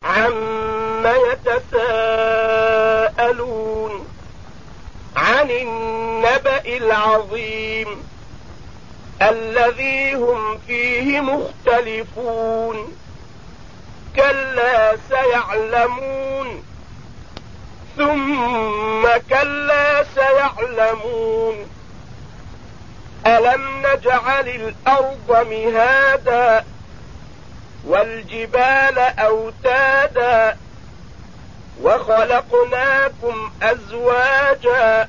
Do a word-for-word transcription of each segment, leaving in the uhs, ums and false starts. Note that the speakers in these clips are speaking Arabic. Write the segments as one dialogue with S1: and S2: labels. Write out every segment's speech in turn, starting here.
S1: عَمَّ يَتَسَاءَلُونَ عَنِ النَّبَإِ الْعَظِيمِ الَّذِي هُمْ فِيهِ مُخْتَلِفُونَ كَلَّا سَيَعْلَمُونَ ثُمَّ كَلَّا سَيَعْلَمُونَ أَلَمْ نَجْعَلِ الْأَرْضَ مِهَادًا وَالْجِبَالَ أَوْتَادًا وَخَلَقْنَاكُمْ أَزْوَاجًا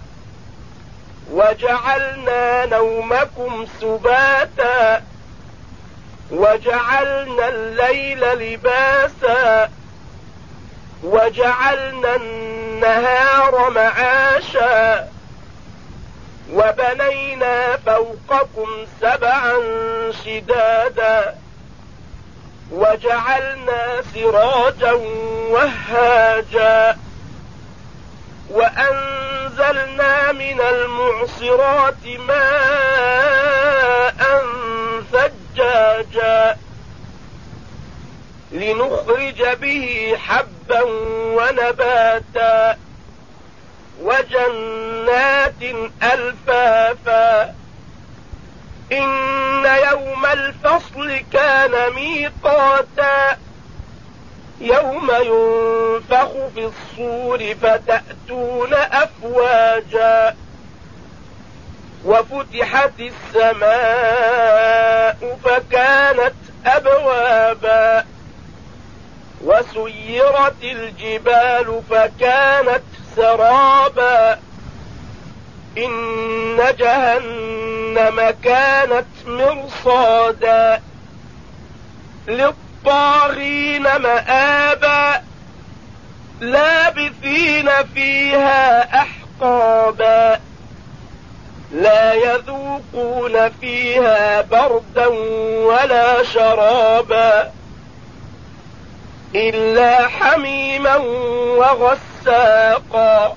S1: وَجَعَلْنَا نَوْمَكُمْ سُبَاتًا وَجَعَلْنَا اللَّيْلَ لِبَاسًا وَجَعَلْنَا النَّهَارَ مَعَاشًا وَبَنَيْنَا فَوْقَكُمْ سَبْعًا شِدَادًا وَجَعَلْنَا سِرَاجًا وَهَّاجًا وَأَنزَلْنَا مِنَ الْمُعْصِرَاتِ مَاءً ثَجَّاجًا لِنُخْرِجَ بِهِ حَبًّا وَنَبَاتًا وَجَنَّاتٍ أَلْفَافًا إِنَّ يَوْمَ الْفَصْلِ كَانَ مِيقَاتًا يَوْمَ يُنفَخُ فِي الصُّورِ فَتَأْتُونَ أَفْوَاجًا وَفُتِحَتِ السَّمَاءُ فَكَانَتْ أَبْوَابًا وَسُيِّرَتِ الْجِبَالُ فَكَانَتْ سَرَابًا إِنَّ جَهَنَّمَ كَانَتْ مِرْصَادًا لِلطَّاغِينَ مَآبًا لَابِثِينَ فِيهَا أَحْقَابًا لَا يَذُوقُونَ فِيهَا بَرْدًا وَلَا شَرَابًا إِلَّا حَمِيمًا وَغَسَّاقًا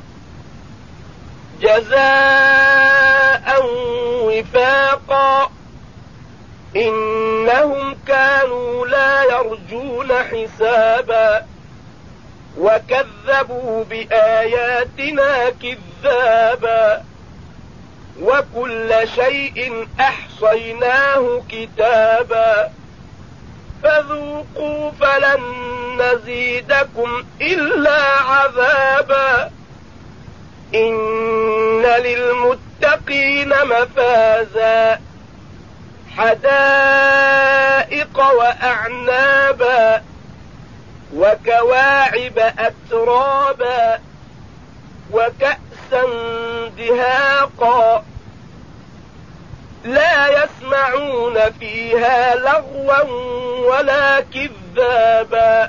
S1: جَزَاءً وِفَاقًا إِنَّهُمْ كَانُوا لَا يَرْجُونَ حِسَابًا وَكَذَّبُوا بِآيَاتِنَا كِذَّابًا وَكُلَّ شَيْءٍ أَحْصَيْنَاهُ كِتَابًا فَذُوقُوا فَلَن نَّزِيدَكُمْ إِلَّا عَذَابًا إِنَّ لِلْمُتَّقِينَ مَفَازًا حَدَائِقَ وَأَعْنَابًا وَكَوَاعِبَ أَتْرَابًا وَكَأْسًا دِهَاقًا لا يسمعون فيها لغوا ولا كذابا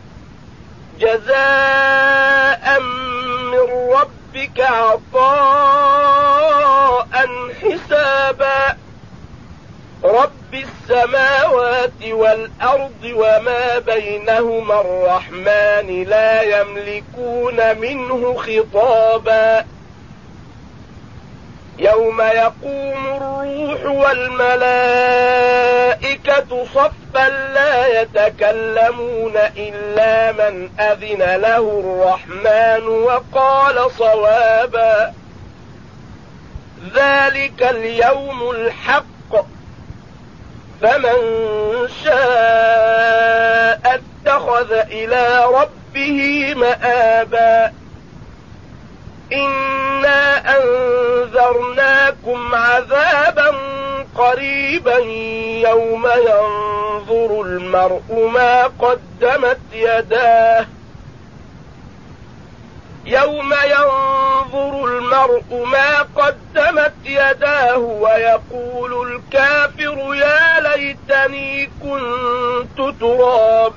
S1: جزاء من ربك عطاء حسابا رب السماوات والأرض وما بينهما الرحمن لا يملكون منه خطابا يوم يقوم الروح والملائكة صفا لا يتكلمون إلا من أذن له الرحمن وقال صوابا ذلك اليوم الحق فمن شاء اتخذ إلى ربه مآبا إنا أنذرناكم عذابا قريبا يوم ينظر المرء ما قدمت يداه يوم ينظر المرء ما قدمت يداه ويقول الكافر يا ليتني كنت ترابا